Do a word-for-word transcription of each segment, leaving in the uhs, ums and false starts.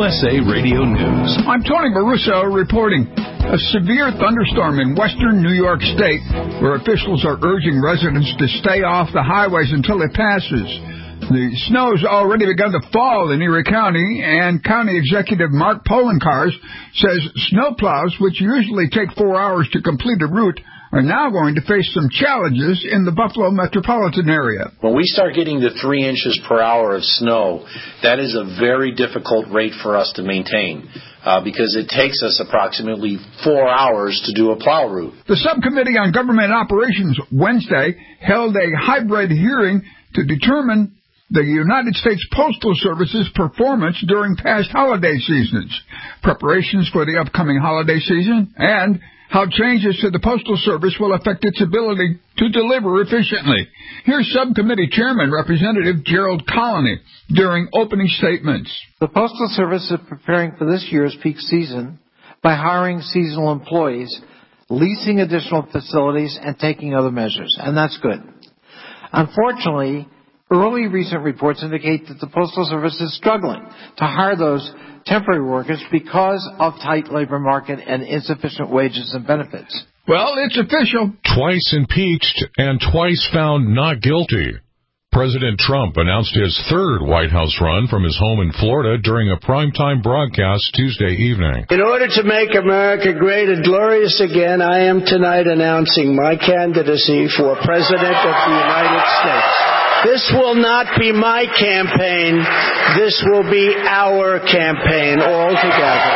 S A Radio News. I'm Tony Maruso reporting. A severe thunderstorm in western New York State, where officials are urging residents to stay off the highways until it passes. The snow's already begun to fall in Erie County, and County Executive Mark Polenkars says snowplows, which usually take four hours to complete a route, are now going to face some challenges in the Buffalo metropolitan area. When we start getting to three inches per hour of snow, that is a very difficult rate for us to maintain. Uh, because it takes us approximately four hours to do a plow route. The Subcommittee on Government Operations Wednesday held a hybrid hearing to determine the United States Postal Service's performance during past holiday seasons, preparations for the upcoming holiday season, and how changes to the Postal Service will affect its ability to deliver efficiently. Here's Subcommittee Chairman Representative Gerald Colony during opening statements. The Postal Service is preparing for this year's peak season by hiring seasonal employees, leasing additional facilities, and taking other measures, and that's good. Unfortunately, early recent reports indicate that the Postal Service is struggling to hire those temporary workers because of tight labor market and insufficient wages and benefits. Well, it's official. Twice impeached and twice found not guilty. President Trump announced his third White House run from his home in Florida during a primetime broadcast Tuesday evening. In order to make America great and glorious again, I am tonight announcing my candidacy for President of the United States. This will not be my campaign. This will be our campaign all together.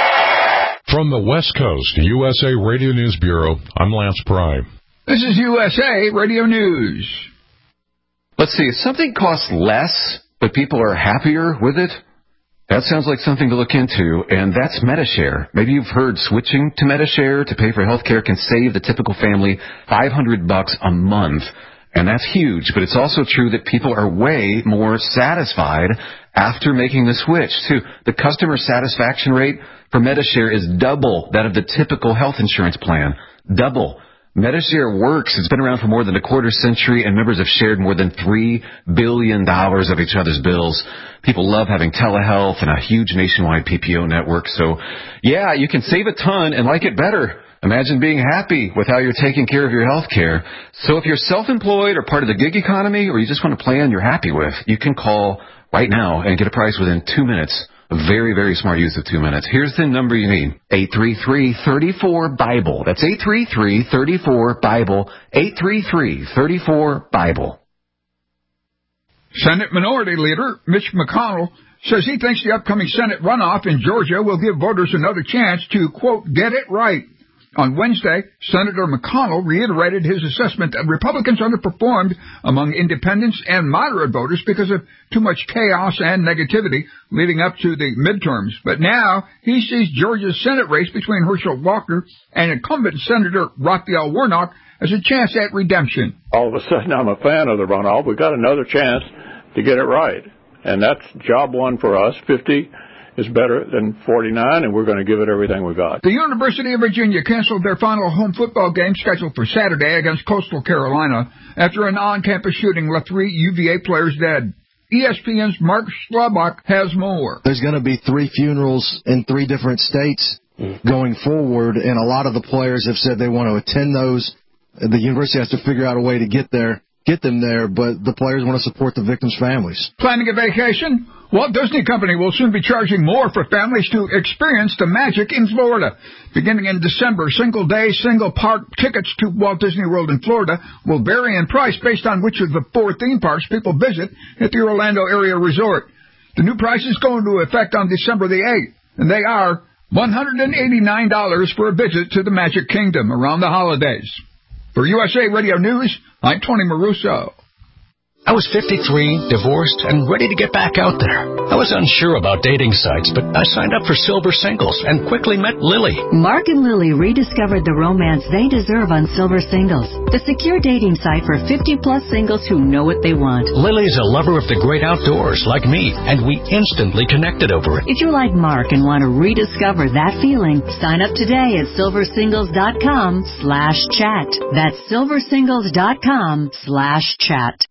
From the West Coast U S A Radio News Bureau, I'm Lance Pry. This is U S A Radio News. Let's see, if something costs less, but people are happier with it, that sounds like something to look into, and that's Medi-Share. Maybe you've heard switching to Medi-Share to pay for health care can save the typical family five hundred bucks a month. And that's huge, but it's also true that people are way more satisfied after making the switch, too. The customer satisfaction rate for Medi-Share is double that of the typical health insurance plan. Double. Medi-Share works. It's been around for more than a quarter century, and members have shared more than three billion dollars of each other's bills. People love having telehealth and a huge nationwide P P O network. So, yeah, you can save a ton and like it better. Imagine being happy with how you're taking care of your health care. So if you're self-employed or part of the gig economy, or you just want a plan you're happy with, you can call right now and get a price within two minutes. A very, very smart use of two minutes. Here's the number you need. eight three three, three four, BIBLE. That's eight three three, three four, BIBLE. eight three three, three four, BIBLE. Senate Minority Leader Mitch McConnell says he thinks the upcoming Senate runoff in Georgia will give voters another chance to, quote, get it right. On Wednesday, Senator McConnell reiterated his assessment that Republicans underperformed among independents and moderate voters because of too much chaos and negativity leading up to the midterms. But now he sees Georgia's Senate race between Herschel Walker and incumbent Senator Raphael Warnock as a chance at redemption. All of a sudden, I'm a fan of the runoff. We've got another chance to get it right. And that's job one for us. fifty is better than forty-nine, and we're going to give it everything we got. The University of Virginia canceled their final home football game scheduled for Saturday against Coastal Carolina after an on-campus shooting left three U V A players dead. E S P N's Mark Schlabach has more. There's going to be three funerals in three different states going forward, and a lot of the players have said they want to attend those. The university has to figure out a way to get there. get them there, but the players want to support the victims' families. Planning a vacation? Walt Disney Company will soon be charging more for families to experience the magic in Florida. Beginning in December, single-day, single-park tickets to Walt Disney World in Florida will vary in price based on which of the four theme parks people visit at the Orlando area resort. The new prices go into effect on December the eighth, and they are one hundred eighty-nine dollars for a visit to the Magic Kingdom around the holidays. For U S A Radio News, I'm Tony Maruso. I was fifty-three, divorced, and ready to get back out there. I was unsure about dating sites, but I signed up for Silver Singles and quickly met Lily. Mark and Lily rediscovered the romance they deserve on Silver Singles, the secure dating site for fifty-plus singles who know what they want. Lily's a lover of the great outdoors, like me, and we instantly connected over it. If you like Mark and want to rediscover that feeling, sign up today at silversingles.com slash chat. That's silversingles.com slash chat.